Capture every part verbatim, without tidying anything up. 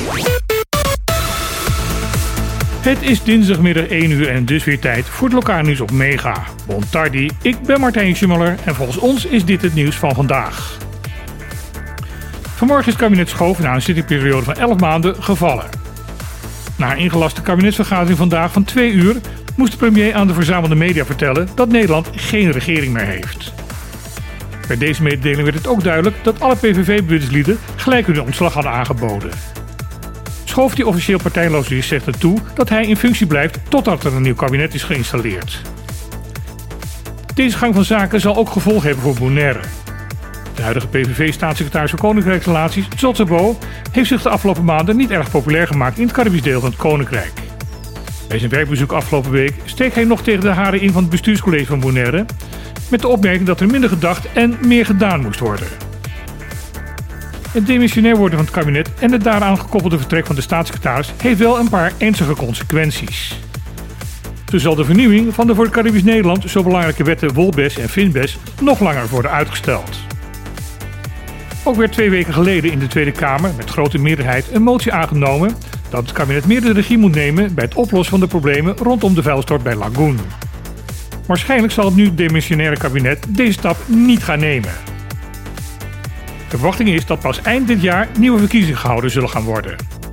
Het is dinsdagmiddag één uur en dus weer tijd voor het lokale nieuws op Mega. Bon tardi, ik ben Martijn Schummeler en volgens ons is dit het nieuws van vandaag. Vanmorgen is het kabinet Schoof na een zittingperiode van elf maanden gevallen. Na een ingelaste kabinetsvergadering vandaag van twee uur moest de premier aan de verzamelde media vertellen dat Nederland geen regering meer heeft. Bij deze mededeling werd het ook duidelijk dat alle P V V-bewindslieden gelijk hun ontslag hadden aangeboden. Schoof, die officieel partijloos is, zegt ertoe dat hij in functie blijft totdat er een nieuw kabinet is geïnstalleerd. Deze gang van zaken zal ook gevolgen hebben voor Bonaire. De huidige P V V-staatssecretaris voor Koninkrijksrelaties, Zotzebo, heeft zich de afgelopen maanden niet erg populair gemaakt in het Caribisch deel van het Koninkrijk. Bij zijn werkbezoek afgelopen week steekt hij nog tegen de haren in van het bestuurscollege van Bonaire, met de opmerking dat er minder gedacht en meer gedaan moest worden. Het demissionair worden van het kabinet en het daaraan gekoppelde vertrek van de staatssecretaris heeft wel een paar ernstige consequenties. Zo zal de vernieuwing van de voor het Caribisch Nederland zo belangrijke wetten Wolbes en Finbes nog langer worden uitgesteld. Ook werd twee weken geleden in de Tweede Kamer met grote meerderheid een motie aangenomen dat het kabinet meer de regie moet nemen bij het oplossen van de problemen rondom de vuilstort bij Lagoen. Waarschijnlijk zal het nu demissionaire kabinet deze stap niet gaan nemen. De verwachting is dat pas eind dit jaar nieuwe verkiezingen gehouden zullen gaan worden.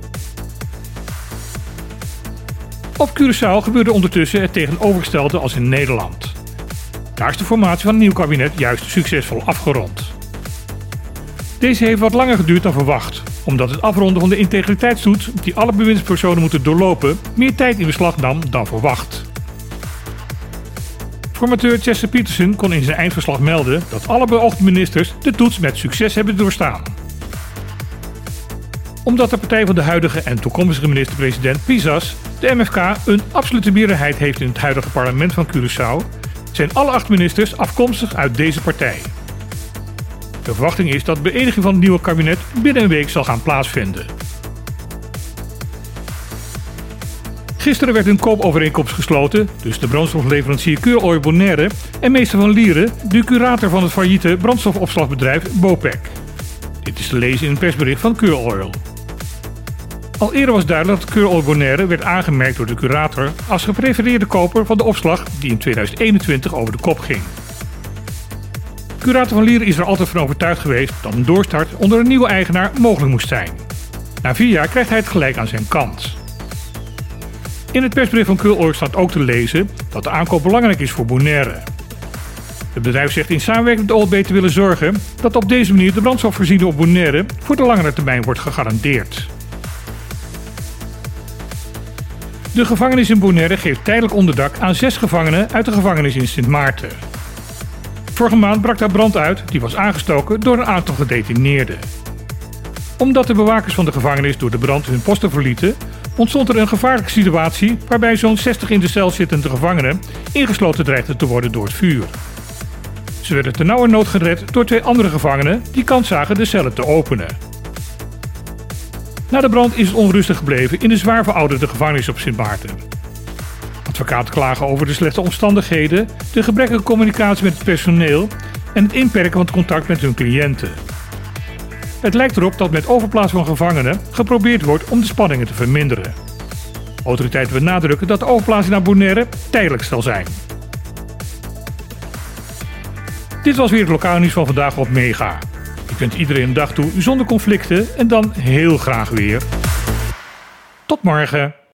Op Curaçao gebeurde ondertussen het tegenovergestelde als in Nederland. Daar is de formatie van een nieuw kabinet juist succesvol afgerond. Deze heeft wat langer geduurd dan verwacht, omdat het afronden van de integriteitstoets die alle bewindspersonen moeten doorlopen meer tijd in beslag nam dan verwacht. Formateur Chester Peterson kon in zijn eindverslag melden dat alle beoogde ministers de toets met succes hebben doorstaan. Omdat de partij van de huidige en toekomstige minister-president Pisas, de M F K, een absolute meerderheid heeft in het huidige parlement van Curaçao, zijn alle acht ministers afkomstig uit deze partij. De verwachting is dat de beëdiging van het nieuwe kabinet binnen een week zal gaan plaatsvinden. Gisteren werd een koopovereenkomst gesloten tussen de brandstofleverancier Keur Oil Bonaire en meester Van Lieren, de curator van het failliete brandstofopslagbedrijf Bopec. Dit is te lezen in een persbericht van Keur Oil. Al eerder was duidelijk dat Keur Oil Bonaire werd aangemerkt door de curator als geprefereerde koper van de opslag die in tweeduizend eenentwintig over de kop ging. Curator Van Lieren is er altijd van overtuigd geweest dat een doorstart onder een nieuwe eigenaar mogelijk moest zijn. Na vier jaar krijgt hij het gelijk aan zijn kant. In het persbericht van Keur Oil staat ook te lezen dat de aankoop belangrijk is voor Bonaire. Het bedrijf zegt in samenwerking met O L B te willen zorgen dat op deze manier de brandstofvoorziening op Bonaire voor de langere termijn wordt gegarandeerd. De gevangenis in Bonaire geeft tijdelijk onderdak aan zes gevangenen uit de gevangenis in Sint Maarten. Vorige maand brak daar brand uit die was aangestoken door een aantal gedetineerden. Omdat de bewakers van de gevangenis door de brand hun posten verlieten, ontstond er een gevaarlijke situatie waarbij zo'n zestig in de cel zittende gevangenen ingesloten dreigden te worden door het vuur. Ze werden ternauwernood gered door twee andere gevangenen die kans zagen de cellen te openen. Na de brand is het onrustig gebleven in de zwaar verouderde gevangenis op Sint Maarten. Advocaten klagen over de slechte omstandigheden, de gebrekkige communicatie met het personeel en het inperken van het contact met hun cliënten. Het lijkt erop dat met overplaatsing van gevangenen geprobeerd wordt om de spanningen te verminderen. Autoriteiten benadrukken dat de overplaatsing naar Bonaire tijdelijk zal zijn. Dit was weer het lokale nieuws van vandaag op Mega. Ik wens iedereen een dag toe zonder conflicten en dan heel graag weer. Tot morgen.